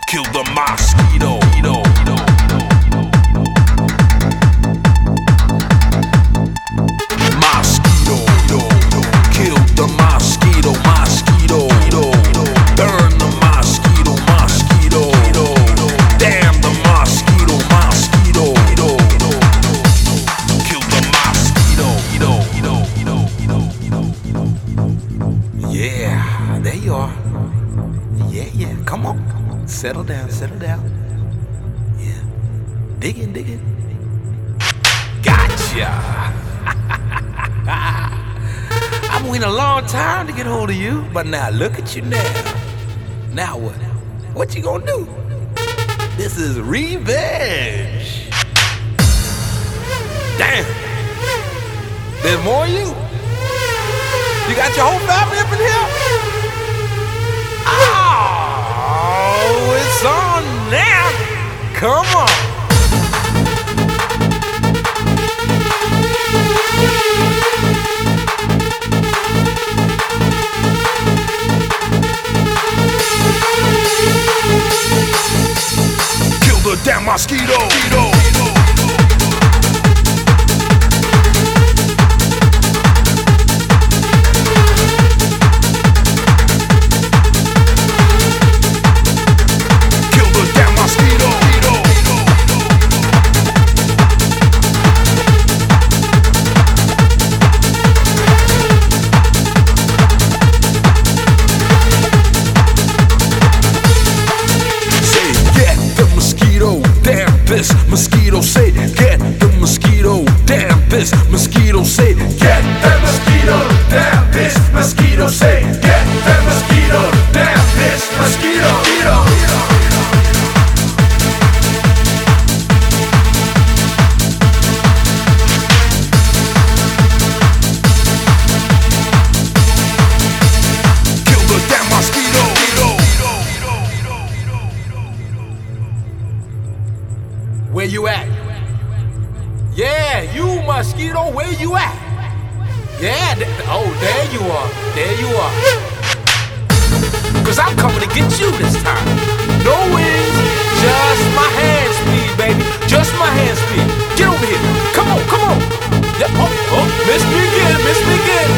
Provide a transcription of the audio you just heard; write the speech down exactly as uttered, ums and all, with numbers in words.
Kill the mosquito. Mosquito. Kill the mosquito. Mosquito. Burn the mosquito. Mosquito. Damn the mosquito. Mosquito. Kill the mosquito. Yeah, there you are. Yeah, yeah, come on. Settle down, settle down. Yeah. Dig in, dig in. Gotcha. I've been waiting a long time to get hold of you, but now look at you now. Now what? What you gonna do? This is revenge. Damn. There's more of you? You got your whole family up in here? Oh, it's on now. Come on. Kill the damn mosquito. This mosquito say, get the mosquito, damn this mosquito say, get that mosquito, damn this mosquito say, get that mosquito, damn this mosquito, kill the damn mosquito. Where you at? Yeah, you mosquito, where you at? Yeah, th oh, there you are, there you are. Cause I'm coming to get you this time. No wings, just my hand speed, baby. Just my hand speed. Get over here. Come on, come on. Yep. Oh, oh, miss me again, miss me again.